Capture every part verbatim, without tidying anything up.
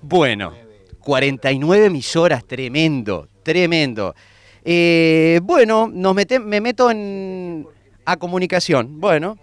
Bueno, cuarenta y nueve emisoras, tremendo, tremendo. Eh, bueno, nos mete, me meto en a comunicación. Bueno.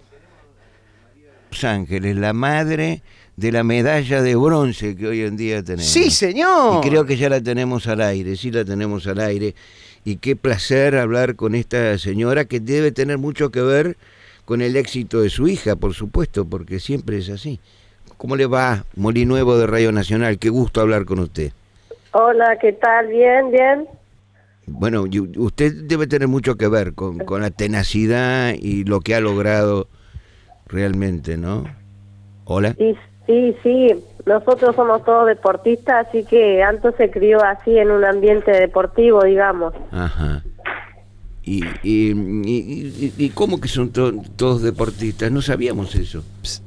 Los Ángeles, la madre de la medalla de bronce que hoy en día tenemos. Sí, señor. Y creo que ya la tenemos al aire, sí la tenemos al aire. Y qué placer hablar con esta señora que debe tener mucho que ver con el éxito de su hija, por supuesto, porque siempre es así. ¿Cómo le va, Molinuevo de Radio Nacional? Qué gusto hablar con usted. Hola, ¿qué tal? Bien, bien. Bueno, usted debe tener mucho que ver con, con la tenacidad y lo que ha logrado realmente, ¿no? Hola. Sí, sí, sí. Nosotros somos todos deportistas, así que Anto se crió así en un ambiente deportivo, digamos. Ajá. ¿Y, y, y, y, y cómo que son to, todos deportistas? No sabíamos eso. Psst.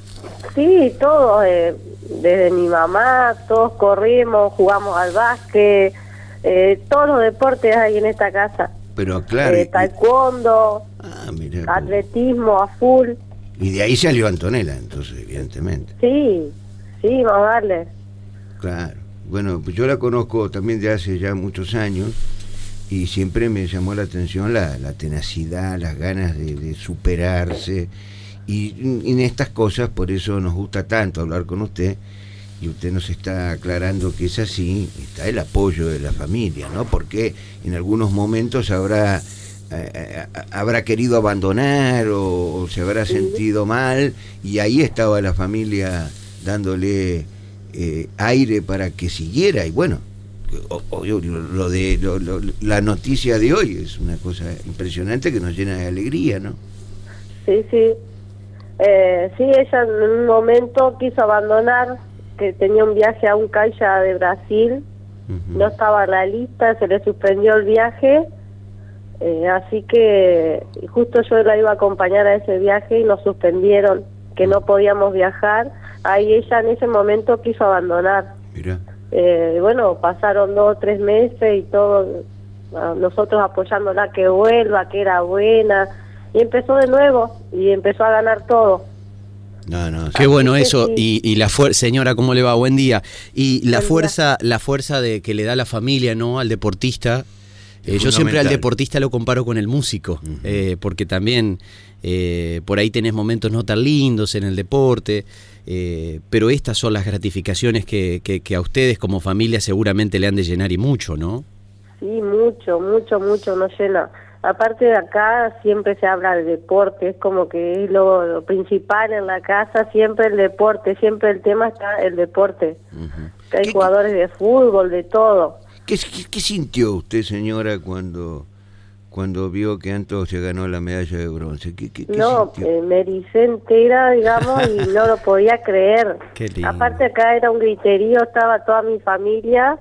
Sí, todos, eh, desde mi mamá, todos corrimos, jugamos al básquet, eh, todos los deportes hay en esta casa. Pero claro. Eh, taekwondo, ah, mirá, atletismo a full. Y de ahí salió Antonella, entonces, evidentemente. Sí, sí, vamos a darle. Claro. Bueno, pues yo la conozco también de hace ya muchos años y siempre me llamó la atención la, la tenacidad, las ganas de, de superarse. Y, y en estas cosas, por eso nos gusta tanto hablar con usted, y usted nos está aclarando que es así, está el apoyo de la familia, ¿no? Porque en algunos momentos habrá eh, habrá querido abandonar o, o se habrá sentido mal, y ahí estaba la familia dándole eh, aire para que siguiera. Y bueno, o, o, lo de lo, lo, la noticia de hoy es una cosa impresionante que nos llena de alegría, ¿no? Sí, sí. Eh, sí, ella en un momento quiso abandonar, que tenía un viaje a un caixa de Brasil, uh-huh. No estaba en la lista, se le suspendió el viaje, eh, así que justo yo la iba a acompañar a ese viaje y nos suspendieron, que no podíamos viajar. Ahí ella en ese momento quiso abandonar. Mira. Eh, bueno, pasaron dos o tres meses y todo, nosotros apoyándola que vuelva, que era buena. Y empezó de nuevo, y empezó a ganar todo. No, no. Qué bueno eso, sí. y, y la fuerza, señora, ¿cómo le va? Buen día. Y la Buen fuerza, día. la fuerza de que le da la familia, ¿no? Al deportista. Eh, yo siempre al deportista lo comparo con el músico, uh-huh. eh, porque también eh, por ahí tenés momentos no tan lindos en el deporte, eh, pero estas son las gratificaciones que, que, que a ustedes como familia seguramente le han de llenar y mucho, ¿no? Sí, mucho, mucho, mucho nos llena. Aparte de acá siempre se habla de deporte, es como que es lo, lo principal en la casa, siempre el deporte, siempre el tema está el deporte. Uh-huh. Que hay jugadores de fútbol, de todo. ¿Qué, qué, qué sintió usted, señora, cuando cuando vio que Anto se ganó la medalla de bronce? ¿Qué, qué, qué no, eh, me ericé entera, digamos, y no lo podía creer. Qué lindo. Aparte acá era un griterío, estaba toda mi familia.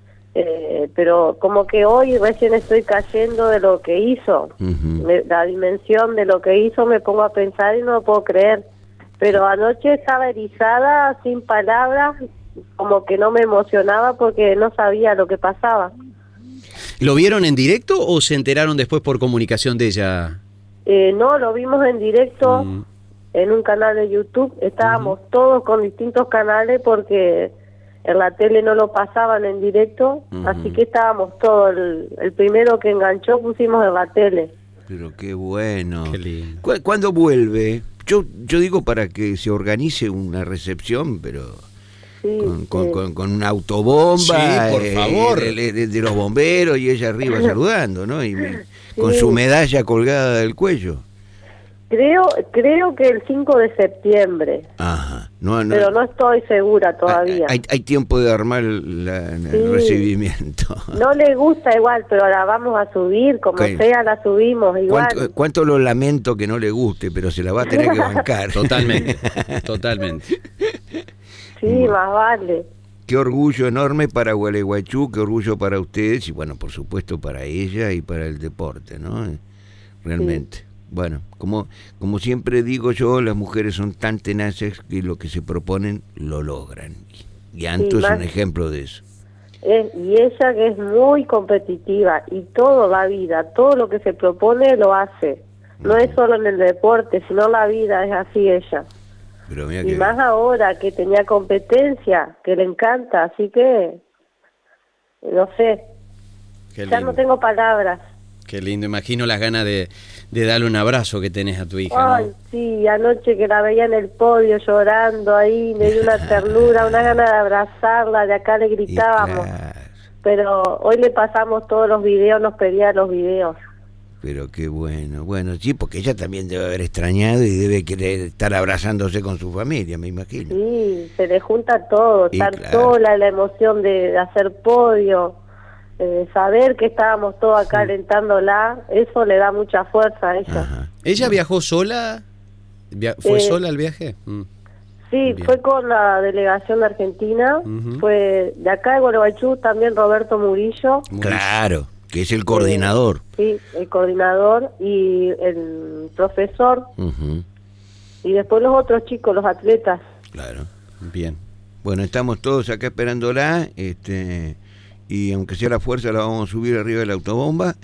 Eh, pero como que hoy recién estoy cayendo de lo que hizo, uh-huh. me, la dimensión de lo que hizo, me pongo a pensar y no lo puedo creer, pero anoche estaba erizada, sin palabras, como que no me emocionaba porque no sabía lo que pasaba. ¿Lo vieron en directo o se enteraron después por comunicación de ella? Eh, no, lo vimos en directo, uh-huh. en un canal de YouTube, estábamos uh-huh. todos con distintos canales porque en la tele no lo pasaban en directo, uh-huh. así que estábamos todos, el, el primero que enganchó pusimos en la tele. Pero qué bueno. Qué lindo. ¿Cu- ¿Cuándo vuelve? Yo yo digo para que se organice una recepción, pero sí, con, con, sí. con, con una autobomba, sí, por eh, favor. De, de, de los bomberos y ella arriba saludando, ¿no? Y me, sí. Con su medalla colgada del cuello. Creo creo que el cinco de septiembre. Ajá. No, no, pero no estoy segura todavía. Hay, hay tiempo de armar la, el sí. recibimiento. No le gusta igual, pero la vamos a subir, como okay. sea la subimos igual. ¿Cuánto, cuánto lo lamento que no le guste, pero se la va a tener que bancar. Totalmente, totalmente. Sí, bueno. Más vale. Qué orgullo enorme para Gualeguaychú, qué orgullo para ustedes y bueno, por supuesto para ella y para el deporte, ¿no? Realmente. Sí. Bueno, como como siempre digo yo, las mujeres son tan tenaces que lo que se proponen lo logran. Y Anto sí, es un ejemplo de eso. Es, y ella que es muy competitiva y toda la vida, todo lo que se propone lo hace. No uh-huh. es solo en el deporte, sino la vida, es así ella. Pero mira y que... más ahora que tenía competencia, que le encanta, así que, no sé, Qué ya lindo. no tengo palabras. Qué lindo, imagino las ganas de, de darle un abrazo que tenés a tu hija, Ay, ¿no? sí, anoche que la veía en el podio llorando ahí, me dio una ternura, una gana de abrazarla, de acá le gritábamos. Claro, Pero hoy le pasamos todos los videos, nos pedía los videos. pero qué bueno. Bueno, sí, porque ella también debe haber extrañado y debe querer estar abrazándose con su familia, me imagino. Sí, se le junta todo, Y estar claro. sola, la emoción de, de hacer podio, eh, saber que estábamos todos acá alentándola, eso le da mucha fuerza a ella. Ajá. ¿Ella viajó sola? Via- ¿Fue Eh, sola al viaje? Mm. Sí, Bien. fue con la delegación de Argentina, Ujú. fue de acá de Gualeguaychú también Roberto Murillo, Muy Claro, que es el coordinador. sí, el coordinador y el profesor, Ujú, y después los otros chicos, los atletas. claro. bien. Bueno, estamos todos acá esperándola, este, y aunque sea la fuerza la vamos a subir arriba de la autobomba.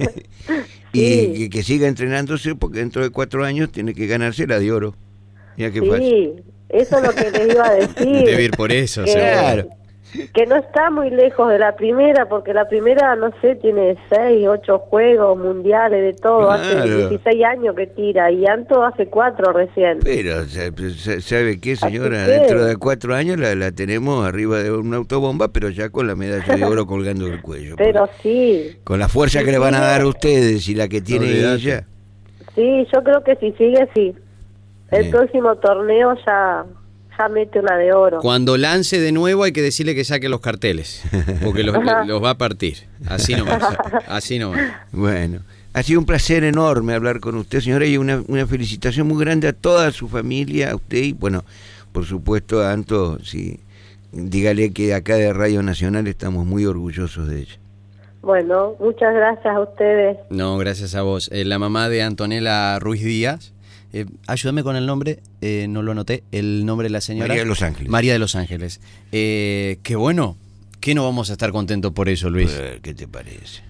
Y Sí. que, que siga entrenándose porque dentro de cuatro años tiene que ganarse la de oro. Mira qué fácil. Sí, eso es lo que les iba a decir. Debe ir por eso, que, seguro. Claro. que no está muy lejos de la primera, porque la primera, no sé, tiene seis, ocho juegos mundiales, de todo. Hace Claro. dieciséis años que tira, y Anto hace cuatro recién. Pero, sa- ¿sabe qué, señora? Así que- Dentro de cuatro años la, la tenemos arriba de una autobomba, pero ya con la medalla de oro colgando del cuello. Pero porque sí, con la fuerza que le van a dar a ustedes y la que tiene Olvídate. ella. sí, yo creo que si sigue, sí. El Bien. próximo torneo ya, ya mete una de oro. Cuando lance de nuevo hay que decirle que saque los carteles, porque los, Ajá. los va a partir. Así nomás, así nomás. Bueno, ha sido un placer enorme hablar con usted, señora, y una, una felicitación muy grande a toda su familia, a usted y, bueno, por supuesto a Anto, sí, dígale que acá de Radio Nacional estamos muy orgullosos de ella. Bueno, muchas gracias a ustedes. No, gracias a vos. Eh, la mamá de Antonella Ruiz Díaz, eh, ayúdame con el nombre, eh, no lo anoté, el nombre de la señora. María de Los Ángeles. María de Los Ángeles. Eh, qué bueno, que no vamos a estar contentos por eso, Luis. Eh, ¿Qué te parece?